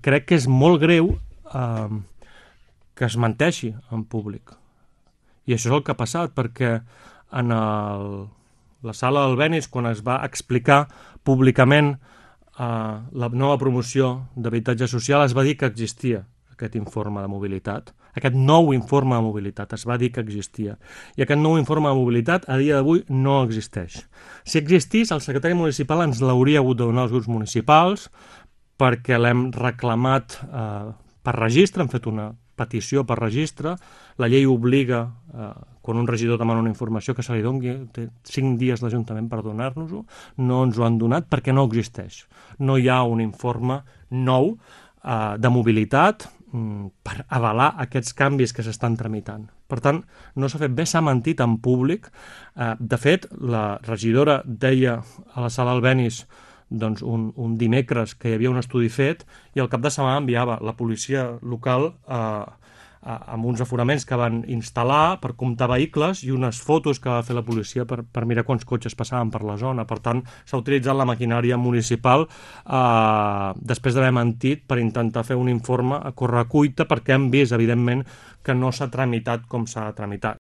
crec que és molt greu que es menteixi en públic. I això és el que ha passat, perquè en la sala Albéniz, quan es va explicar públicament la nova promoció d'habitatge social, es va dir que existia aquest informe de mobilitat. Aquest nou informe de mobilitat es va dir que existia. I aquest nou informe de mobilitat a dia d'avui no existeix. Si existís, el secretari municipal ens l'hauria hagut de donar als grups municipals, perquè l'hem reclamat per registre, hem fet una petició per registre. La llei obliga, quan un regidor demana una informació, que se li doni, té 5 dies l'Ajuntament per donar-nos-ho. No ens ho han donat perquè no existeix. No hi ha un informe nou de mobilitat per avalar aquests canvis que s'estan tramitant. Per tant, no s'ha fet bé, s'ha mentit en públic. De fet, la regidora deia a la sala Albéniz doncs, un dimecres que hi havia un estudi fet i al cap de setmana enviava la policia local amb uns aforaments que van instal·lar per comptar vehicles i unes fotos que va fer la policia per mirar quants cotxes passaven per la zona. Per tant, s'ha utilitzat la maquinària municipal després d'haver mentit per intentar fer un informe a correcuita, perquè hem vist, evidentment, que no s'ha tramitat com s'ha de tramitar.